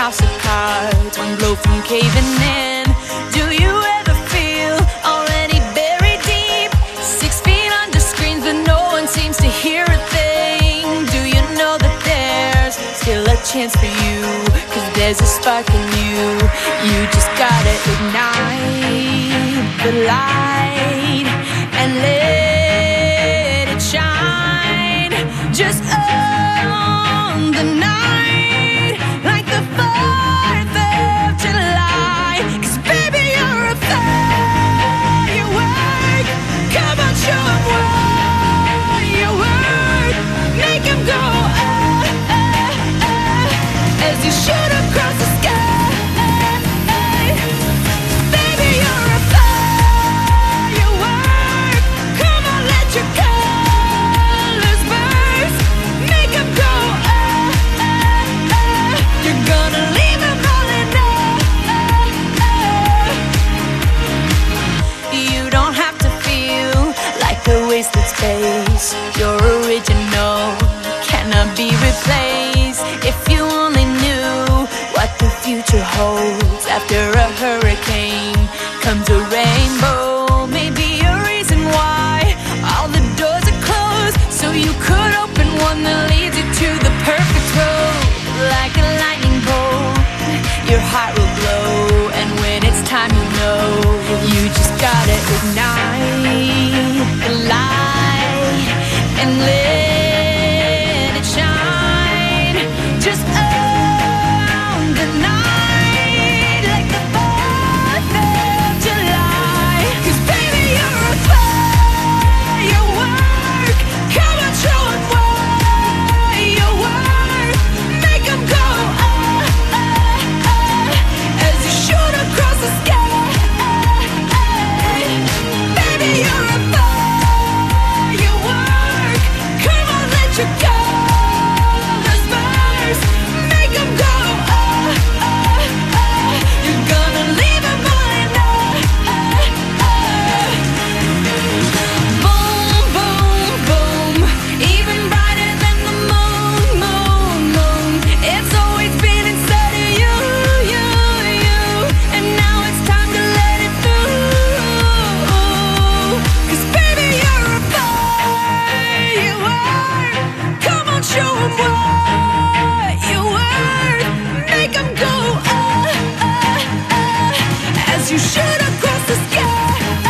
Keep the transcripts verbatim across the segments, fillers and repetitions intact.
house of cards, one blow from caving in. Do you ever feel already buried deep, six feet under screens, but no one seems to hear a thing? Do you know that there's still a chance for you? Cause there's a spark in you. You just gotta ignite the light and let it shine. Just own the night like the fourth of July. Cause baby, you're a firework. Come on, show 'em what you're worth. Make 'em go ah, ah, ah, as you shoot across the sky. Baby, you're a firework. Come on, let your colors burst. Make 'em go ah, ah, ah. You're gonna leave 'em all in ah, ah. You don't have to feel like a wasted space. You're original, cannot be replaced. If you only knew what the future holds. After a hurricane comes a rainbow. Maybe a reason why all the doors are closed, so you could open one that leads you to the perfect road. Like a lightning bolt, your heart will glow, and when it's time, you know you just gotta ignite the light and let it shine. Just own the night like the fourth of July. Cause baby, you're a firework. Come on, show 'em what you're worth. Make 'em go ah, ah, ah, as you shoot across the sky. Baby, you're a firework. Come on, let your colors burst. Make 'em go ah, ah, ah. You're gonna leave 'em all in ah, ah, ah. Boom, boom, boom. Even brighter than the moon, moon, moon. It's always been inside of you, you, you. And now it's time to let it through. Cause baby, you're a firework. Come on, show 'em what you're worth. Make 'em go ah, ah, ah, as you shoot across the sky.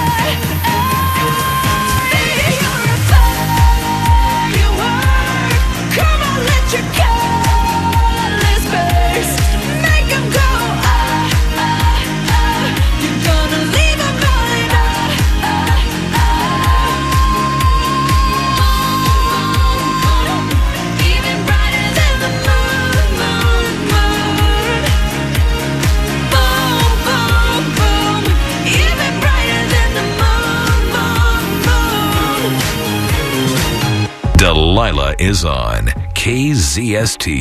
Baby, you're a firework. Come on, let your colors burst. Make 'em go ah, ah, ah. You're gonna leave 'em all in ah, ah, ah. Even brighter than the moon, moon, moon. Boom, boom, boom. Even brighter than the moon, moon, moon. Delilah is on K Z S T.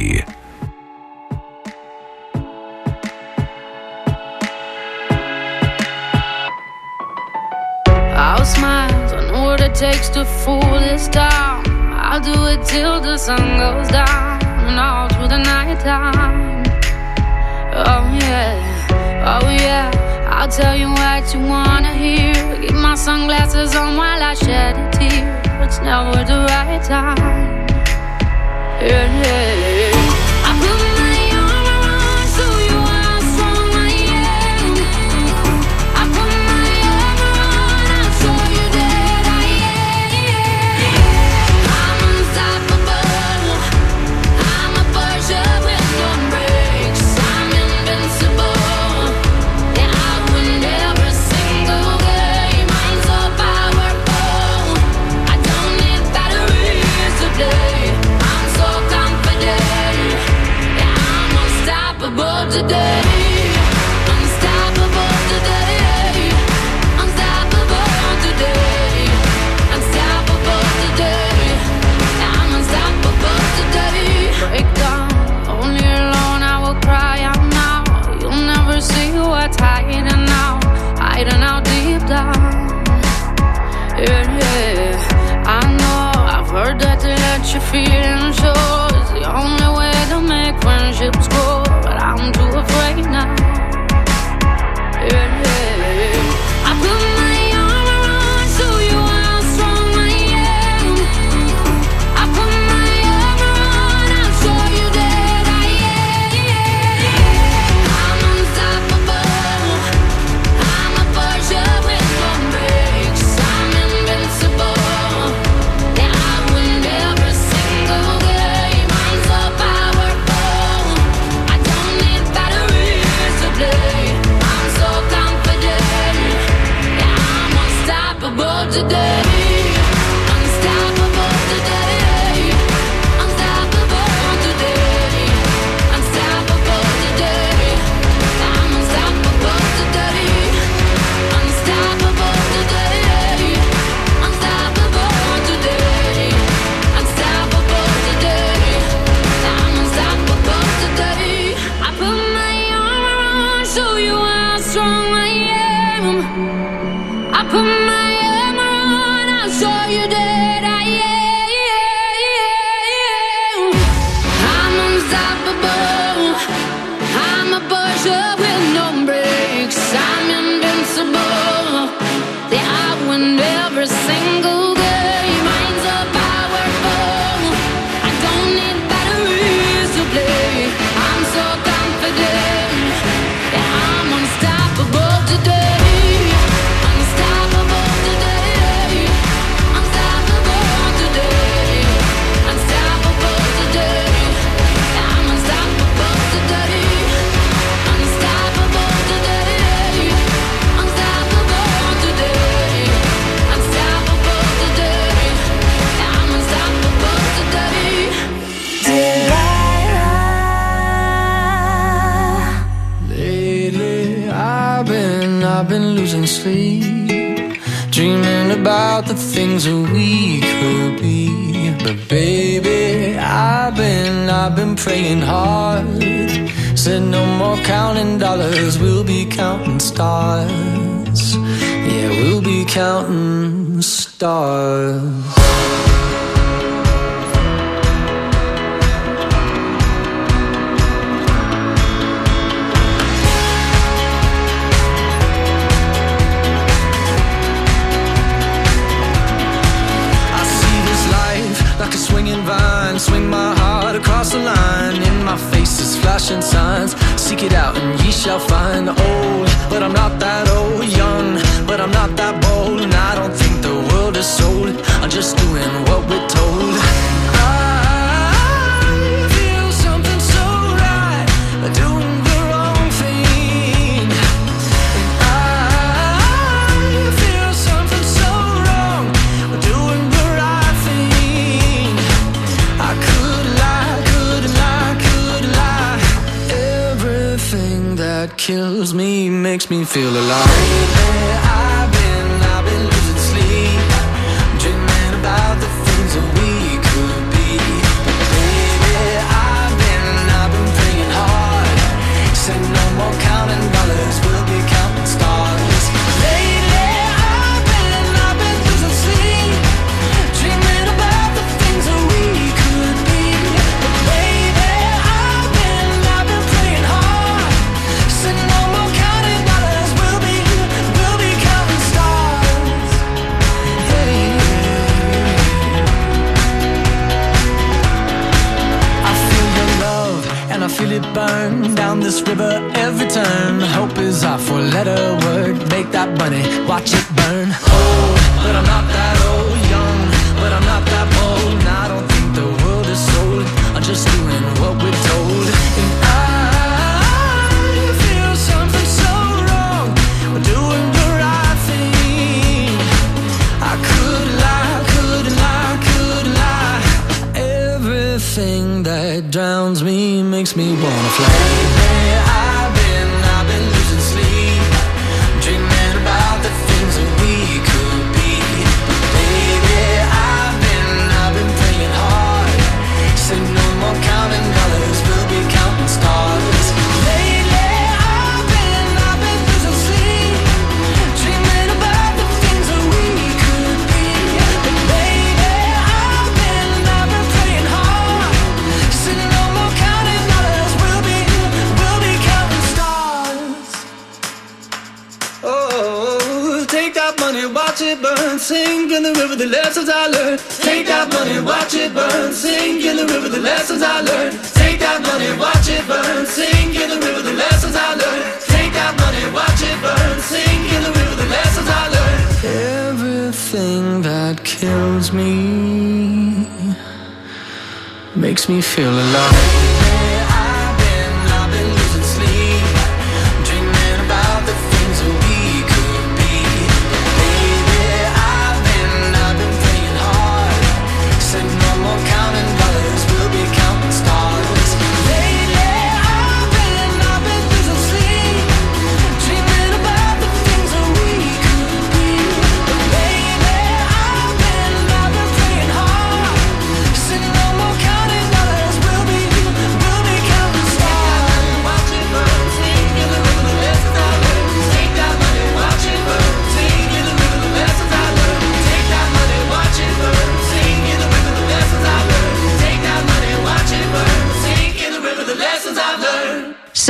I'll smile, I know what it takes to fool this town. I'll do it till the sun goes down and all through the night time. Oh yeah, oh yeah, I'll tell you what you wanna hear. Keep my sunglasses on while I shed a tear. It's never the right time. Yeah, yeah. I put my arm around so you how strong I am. I put my arm around, I'll show you that I am. I'm unstoppable. I'm a Porsche with no brakes. I'm invincible. Yeah, I win every single game. I'm so powerful. I don't need batteries today. I'm so confident. Yeah, I'm unstoppable today. Unstoppable today. Unstoppable today. Unstoppable today. Yeah, I'm unstoppable today. Break down, only alone I will cry out now. You'll never see what's hiding out, hiding out deep down. Yeah, yeah. I know, I've heard that to let your feelings show is the only way to make friendships grow. But I'm too put my armor on, I'll show you that I am. I'm unstoppable. I'm a Porsche with no brakes. I'm invincible. Yeah, I win every single game. I'm so powerful. I don't need batteries to play. I'm so confident. Yeah, I'm unstoppable today. Unstoppable today. Unstoppable today. Unstoppable today. Yeah, I'm unstoppable today. Unstoppable today. Unstoppable today. Unstoppable today. Yeah, I'm unstoppable today. Lately, I've been, I've been losing sleep, dreaming about the things that we could be. But baby, I've been, I've been praying hard. Said no more counting dollars, we'll be counting stars. Yeah, we'll be counting stars. Like a swinging vine, swing my heart across the line. In my face is flashing signs. Seek it out and ye shall find. Old, but I'm not that old. Young, but I'm not that bold. And I don't think the world is sold. I'm just doing what we're told. I feel something so right, doing the wrong thing. And I feel something so wrong, doing the right thing. I could lie, could lie, could lie. Everything that kills me makes me feel alive. Lately, I've been, I've been losing sleep, dreaming about the things that we could be. Baby, I've been, I've been praying hard. Said no more counting dollars, we'll be counting stars. Lately, I've been, I've been losing sleep, dreaming about the things that we could be. But baby, I've been, I've been praying hard. Said no more counting dollars, we'll be, we'll be counting stars. Yeah, yeah. I feel your love and I feel it burn down this river every turn. Hope is our four-letter word. Make that money, watch it burn. Old, but I'm not that old. Young, but I'm not that bold. And I don't think the world is sold. I'm just doing what we're told. And I feel something so wrong, we're doing the right thing. I could lie, could lie, could lie. Everything that drowns me makes me wanna fly. Lately, I've been, I've been losing sleep, dreaming about the things that we could be. Baby, I've been, I've been praying hard. Said no more counting dollars, we'll be counting stars. Lately, I've been, I've been losing sleep, dreaming about the things that we could be. But baby, I've been, I've been praying hard. Said no more counting dollars, we'll be, we'll be counting stars. Oh, take that money, watch it burn, sink in the river, the lessons I learned. Take that money, watch it burn, sink in the river, the lessons I learned. Take that money, watch it burn, sink in the river, the lessons I learned. Take that money, watch it burn, sink in the river, the lessons I learned. Everything that kills me makes me feel alive. I've been, I've been losing sleep, dreaming about the things that we could be. Baby, I've been, I've been praying hard. Said no more counting dollars, we'll be counting stars. Lately, I've been, I've been losing sleep, dreaming about the things that we could be. But baby, I've been, I've been praying hard. Said no more counting dollars, we'll be, we'll be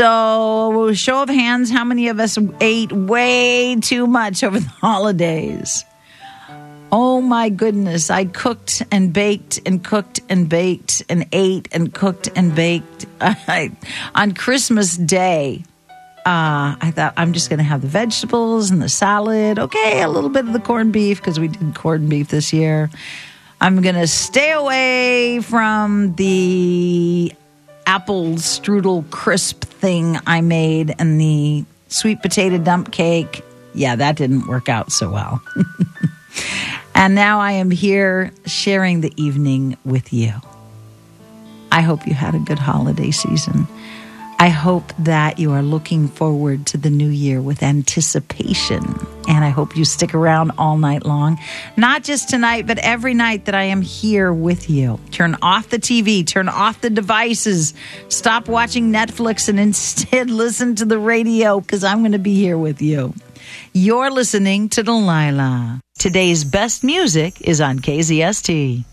So, show of hands, how many of us ate way too much over the holidays? Oh my goodness, I cooked and baked and cooked and baked and ate and cooked and baked. I, on Christmas Day, uh, I thought I'm just going to have the vegetables and the salad. Okay, a little bit of the corned beef because we did corned beef this year. I'm going to stay away from the apple strudel crisp thing I made and the sweet potato dump cake. Yeah, that didn't work out so well. And now I am here sharing the evening with you. I hope you had a good holiday season. I hope that you are looking forward to the new year with anticipation. And I hope you stick around all night long. Not just tonight, but every night that I am here with you. Turn off the T V. Turn off the devices. Stop watching Netflix and instead listen to the radio because I'm going to be here with you. You're listening to Delilah. Today's best music is on K Z S T.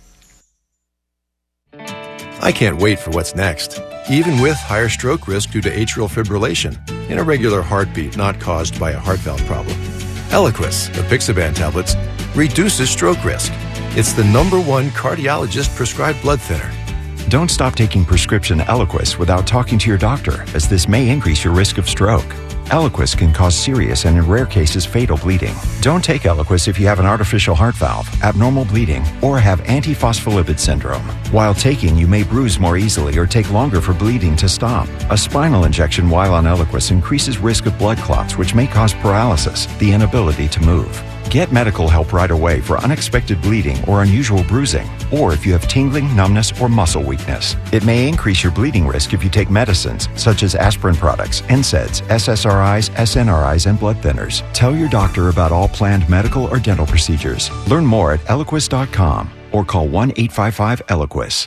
I can't wait for what's next. Even with higher stroke risk due to atrial fibrillation, an irregular heartbeat not caused by a heart valve problem. Eliquis, apixaban tablets, reduces stroke risk. It's the number one cardiologist-prescribed blood thinner. Don't stop taking prescription Eliquis without talking to your doctor, as this may increase your risk of stroke. Eliquis can cause serious and, in rare cases, fatal bleeding. Don't take Eliquis if you have an artificial heart valve, abnormal bleeding, or have antiphospholipid syndrome. While taking, you may bruise more easily or take longer for bleeding to stop. A spinal injection while on Eliquis increases risk of blood clots, which may cause paralysis, the inability to move. Get medical help right away for unexpected bleeding or unusual bruising, or if you have tingling, numbness, or muscle weakness. It may increase your bleeding risk if you take medicines such as aspirin products, N SAIDs, S S R Is, S N R Is, and blood thinners. Tell your doctor about all planned medical or dental procedures. Learn more at eliquis dot com or call one eight five five Eliquis.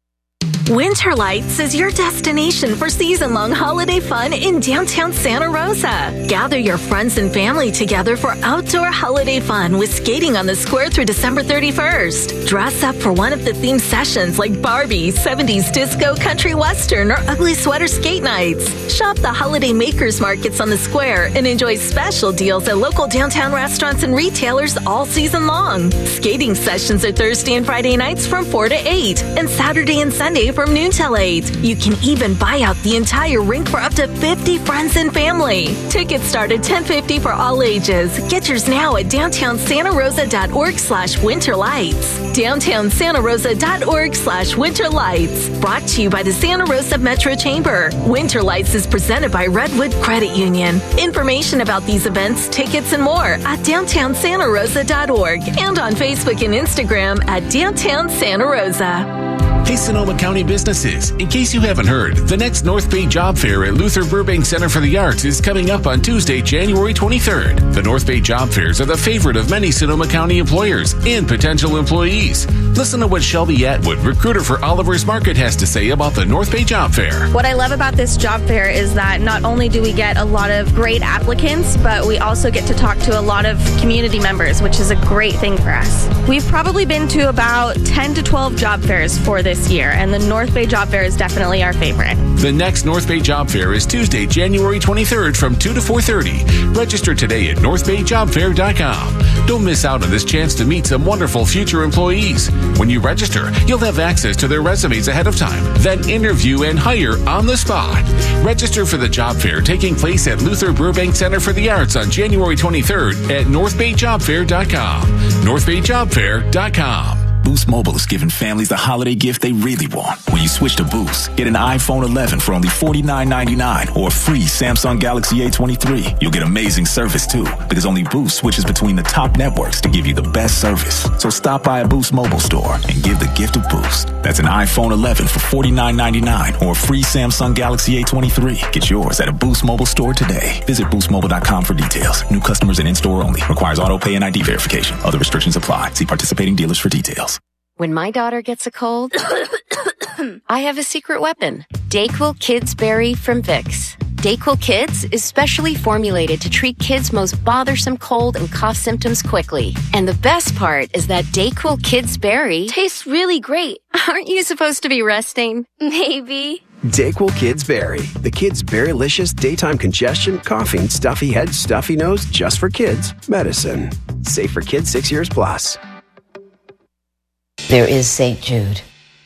Winter Lights is your destination for season-long holiday fun in downtown Santa Rosa. Gather your friends and family together for outdoor holiday fun with skating on the square through December thirty-first. Dress up for one of the themed sessions like Barbie, seventies disco, country western, or ugly sweater skate nights. Shop the holiday makers markets on the square and enjoy special deals at local downtown restaurants and retailers all season long. Skating sessions are Thursday and Friday nights from four to eight and Saturday and Sunday from noon till eight. You can even buy out the entire rink for up to fifty friends and family. Tickets start at ten fifty for all ages. Get yours now at downtown santa rosa dot org slash winter lights. downtown santa rosa dot org slash winter lights. Brought to you by the Santa Rosa Metro Chamber. Winter Lights is presented by Redwood Credit Union. Information about these events, tickets, and more at downtown santa rosa dot org and on Facebook and Instagram at Downtown Santa Rosa. Hey, Sonoma County businesses. In case you haven't heard, the next North Bay Job Fair at Luther Burbank Center for the Arts is coming up on Tuesday, January twenty-third. The North Bay Job Fairs are the favorite of many Sonoma County employers and potential employees. Listen to what Shelby Atwood, recruiter for Oliver's Market, has to say about the North Bay Job Fair. What I love about this job fair is that not only do we get a lot of great applicants, but we also get to talk to a lot of community members, which is a great thing for us. We've probably been to about ten to twelve job fairs for this year, and the North Bay Job Fair is definitely our favorite. The next North Bay Job Fair is Tuesday, January twenty-third from two to four thirty. Register today at north bay job fair dot com. Don't miss out on this chance to meet some wonderful future employees. When you register, you'll have access to their resumes ahead of time, then interview and hire on the spot. Register for the job fair taking place at Luther Burbank Center for the Arts on January twenty-third at north bay job fair dot com. north bay job fair dot com. Boost Mobile is giving families the holiday gift they really want. When you switch to Boost, get an iPhone eleven for only forty-nine ninety-nine or a free Samsung Galaxy A twenty-three. You'll get amazing service too, because only Boost switches between the top networks to give you the best service. So stop by a Boost Mobile store and give the gift of Boost. That's an iPhone eleven for forty-nine ninety-nine or a free Samsung Galaxy A twenty-three. Get yours at a Boost Mobile store today. Visit boost mobile dot com for details. New customers and in-store only. Requires auto pay and I D verification. Other restrictions apply. See participating dealers for details. When my daughter gets a cold, I have a secret weapon. Dayquil Kids Berry from Vicks. Dayquil Kids is specially formulated to treat kids' most bothersome cold and cough symptoms quickly. And the best part is that Dayquil Kids Berry tastes really great. Aren't you supposed to be resting? Maybe. Dayquil Kids Berry. The Kids Berrylicious daytime congestion, coughing, stuffy head, stuffy nose, just for kids. Medicine. Safe for kids six years plus. There is Saint Jude.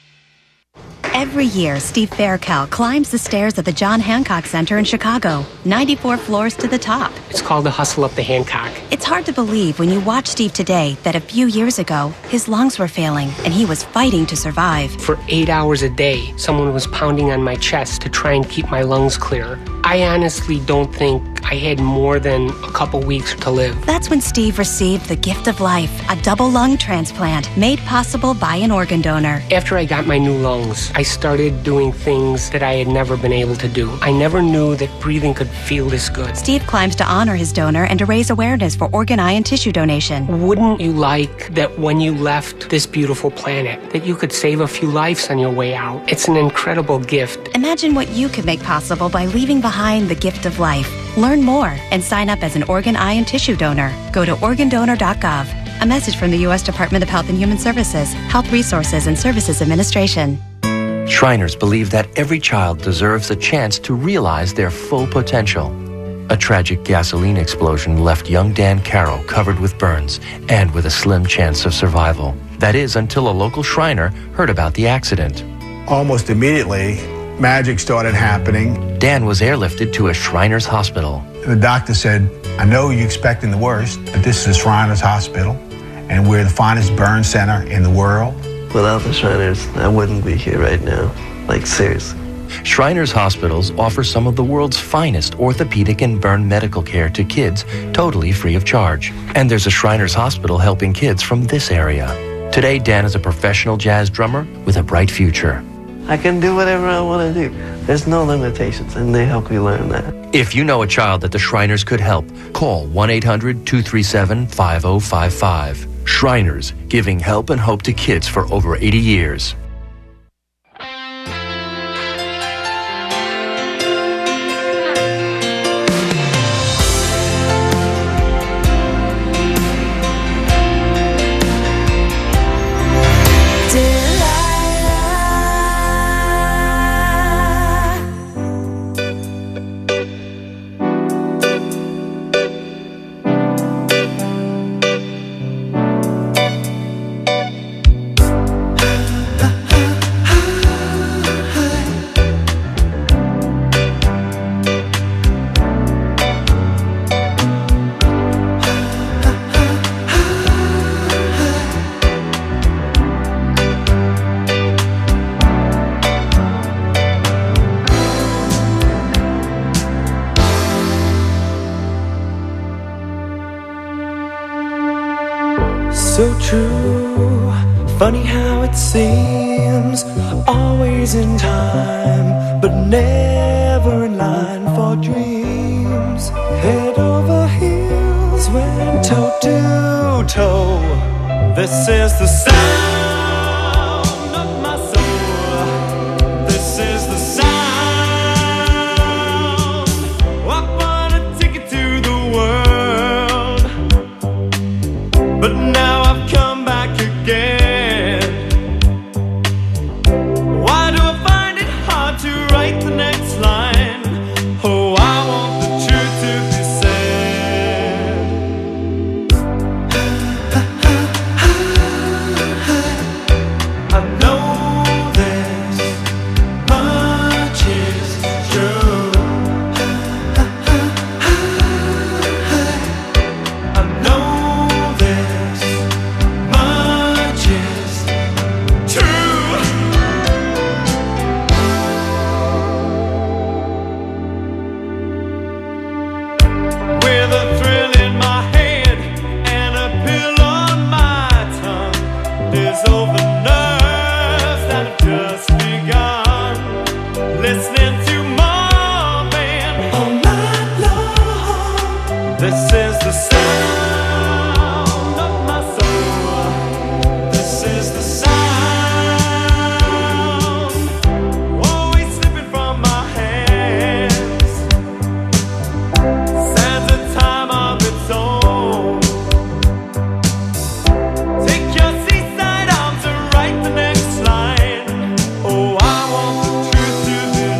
Every year, Steve Faircal climbs the stairs at the John Hancock Center in Chicago, ninety-four floors to the top. It's called the Hustle Up the Hancock. It's hard to believe when you watch Steve today that a few years ago, his lungs were failing and he was fighting to survive. For eight hours a day, someone was pounding on my chest to try and keep my lungs clear. I honestly don't think I had more than a couple weeks to live. That's when Steve received the gift of life, a double lung transplant made possible by an organ donor. After I got my new lungs, I started doing things that I had never been able to do. I never knew that breathing could feel this good. Steve climbs to honor his donor and to raise awareness for organ, eye, and tissue donation. Wouldn't you like that when you left this beautiful planet, that you could save a few lives on your way out? It's an incredible gift. Imagine what you could make possible by leaving behind the gift of life. Learn more and sign up as an organ, eye, and tissue donor. Go to organ donor dot gov. A message from the U S Department of Health and Human Services, Health Resources and Services Administration. Shriners believe that every child deserves a chance to realize their full potential. A tragic gasoline explosion left young Dan Carroll covered with burns and with a slim chance of survival. That is, until a local Shriner heard about the accident. Almost immediately, magic started happening. Dan was airlifted to a Shriners hospital. The doctor said, I know you're expecting the worst, but this is Shriners Hospital, and we're the finest burn center in the world. Without the Shriners, I wouldn't be here right now. Like, seriously. Shriners Hospitals offer some of the world's finest orthopedic and burn medical care to kids, totally free of charge. And there's a Shriners Hospital helping kids from this area. Today, Dan is a professional jazz drummer with a bright future. I can do whatever I want to do. There's no limitations, and they help me learn that. If you know a child that the Shriners could help, call one eight hundred two three seven five oh five five. Shriners, giving help and hope to kids for over eighty years. So true, funny how it seems, always in time, but never in line for dreams. Head over heels, went toe to toe. This is the sound of my soul. This is the sound. I bought a ticket to the world, but now I've come back again. Why do I find it hard to write the next line? Oh, I want the truth to be said. I know this much is true. I know this much is true. With a thrill in my head and a pill on my tongue, there's all the nerves that have just begun. Listening to Marvin all night long. This is the sound of my soul. This is the sound, always slipping from my hands. Stands a time of its own. Take your seaside arms and write the next line. Oh, I want the truth to be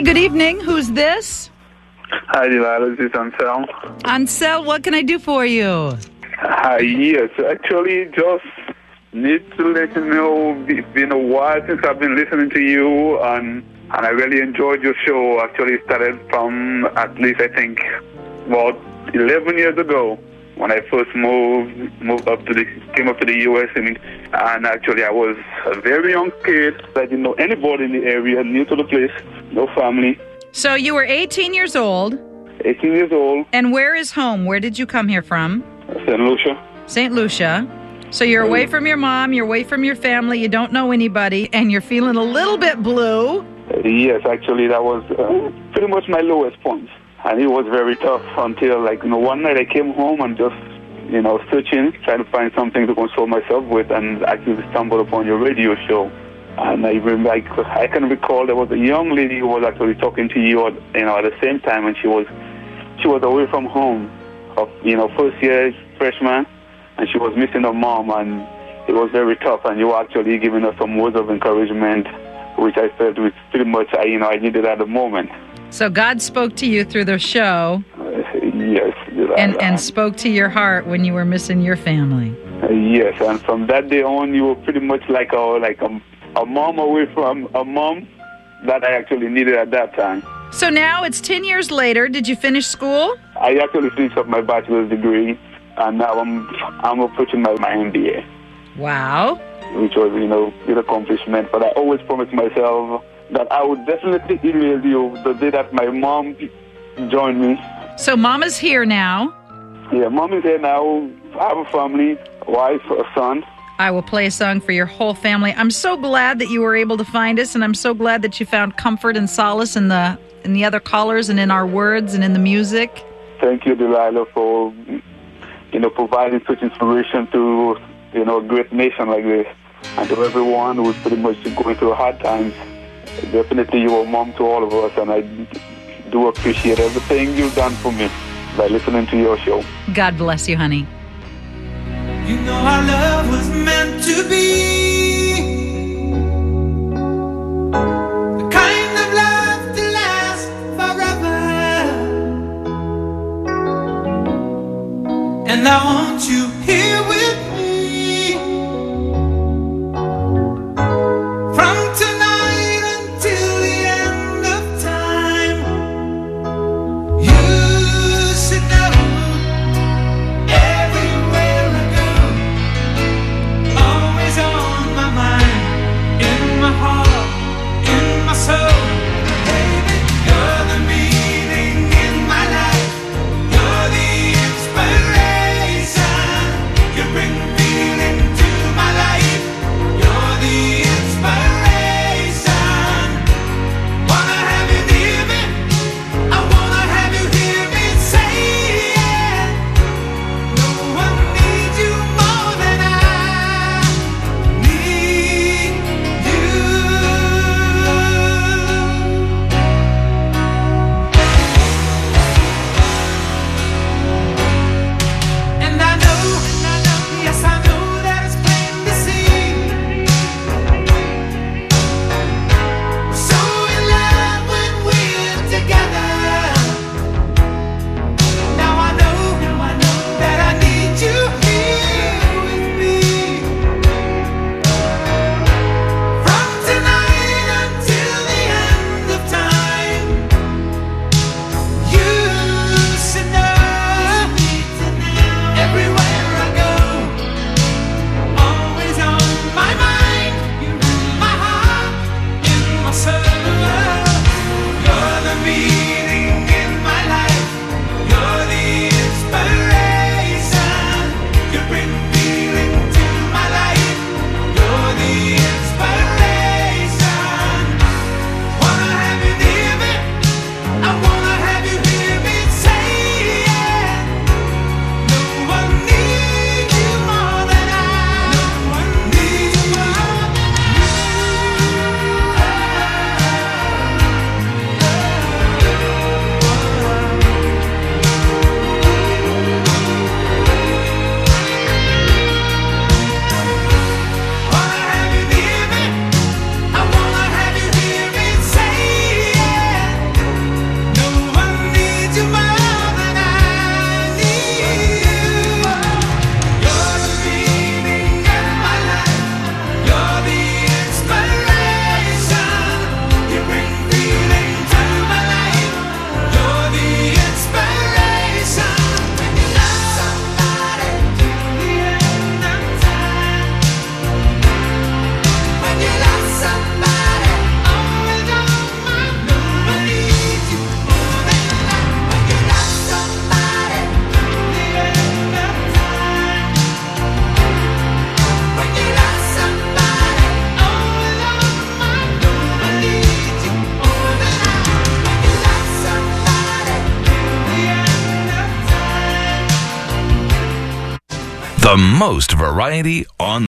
good evening. Who's this? Hi, Delilah. This is Ansel. Ansel, what can I do for you? Hi, yes. Actually, just need to let you know it's been a while since I've been listening to you, and, and I really enjoyed your show. Actually, it started from at least, I think, about eleven years ago when I first moved moved up to the came up to the U S and, and actually I was a very young kid. I didn't know anybody in the area, new to the place, no family. So you were eighteen years old. eighteen years old. And where is home? Where did you come here from? Saint Lucia. Saint Lucia. So you're away from your mom, you're away from your family, you don't know anybody, and you're feeling a little bit blue. Uh, yes, actually that was uh, pretty much my lowest point. And it was very tough until, like, you know, one night I came home and just, you know, searching, trying to find something to console myself with, and actually stumbled upon your radio show. And I remember, I, I can recall there was a young lady who was actually talking to you, at, you know, at the same time, and she was, she was away from home, of, you know, first year freshman, and she was missing her mom, and it was very tough. And you were actually giving her some words of encouragement, which I felt was pretty much, I, you know, I needed at the moment. So God spoke to you through the show. Uh, yes. And, and spoke to your heart when you were missing your family. Uh, yes, and from that day on, you were pretty much like a, like a, a mom away from a mom that I actually needed at that time. So now it's ten years later. Did you finish school? I actually finished up my bachelor's degree, and now I'm, I'm approaching my, my M B A. Wow. Which was, you know, an accomplishment, but I always promised myself that I would definitely email you the day that my mom joined me. So Mama's here now. Yeah, Mom is here now. I have a family, a wife, a son. I will play a song for your whole family. I'm so glad that you were able to find us, and I'm so glad that you found comfort and solace in the in the other callers and in our words and in the music. Thank you, Delilah, for, you know, providing such inspiration to, you know, a great nation like this, and to everyone who's pretty much going through hard times. Definitely you are a mom to all of us, and I do appreciate everything you've done for me by listening to your show. God bless you, honey. You know our love was meant to be the kind of love to last forever. And I want you here with me from tonight until the end of time. You should know everywhere I go, always on my mind, in my heart, in my soul. Baby, you're the meaning in my life. You're the inspiration. The most variety on